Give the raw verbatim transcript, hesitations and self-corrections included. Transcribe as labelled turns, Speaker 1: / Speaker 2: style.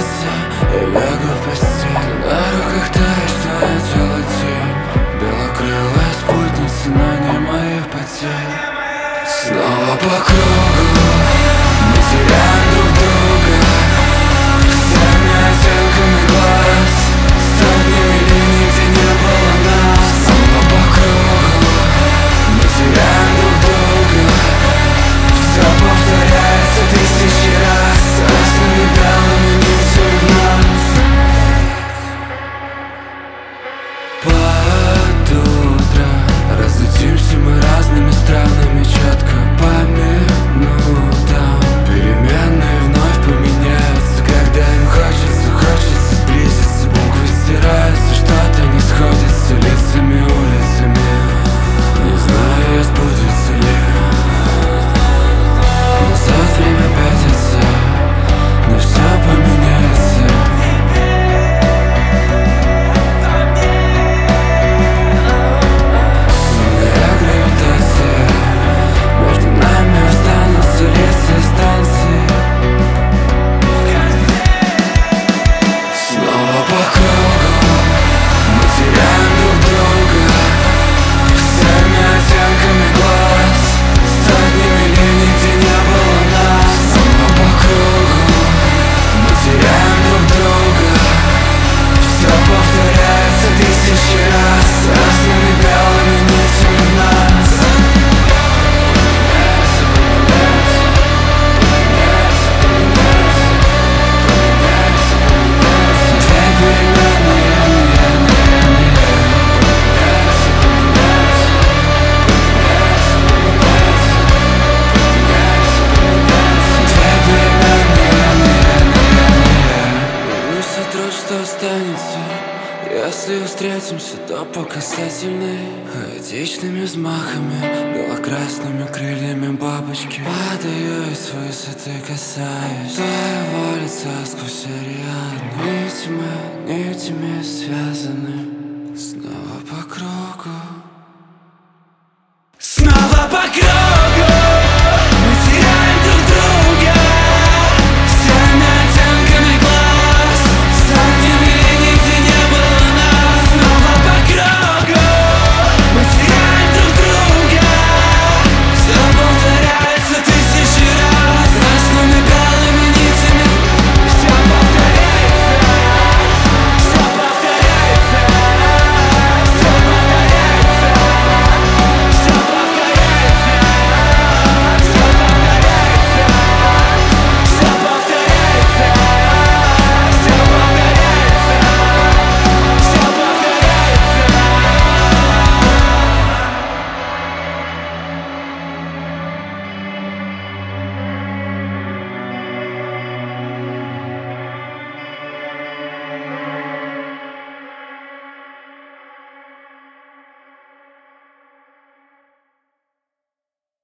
Speaker 1: останется. Я лягу в постель, на руках таешь твоя тело тень. Белокрылая спутница, но не моих потерь. Снова по кругу мы теряем друг друга, всеми оттенками глаз, сотнями линий, где не было нас. Снова по кругу мы теряем друг друга, все повторяется тысячи раз, красными белыми нитями в нас. Под утро разлетимся мы разными странами, четко по минутам. Переменные вновь поменяются, когда им хочется, хочется сблизиться. Буквы стираются, что-то не сходится лицами, улицами. Не знаю, сбудется ли. Назад время пятится, но все поменяется. Сильная гравитация, между нами останутся лица и станции. Снова по кругу мы теряем друг друга, всеми оттенками глаз, сотнями линий, где не было нас. Снова по кругу мы теряем друг друга, все повторяется тысячи раз, красными белыми нитями в нас. Что останется, если встретимся, то по касательной, хаотичными взмахами, белокрасными крыльями бабочки. Падаю и с высоты касаюсь твоего лица сквозь Ариадну. Нитями, нитями связаны.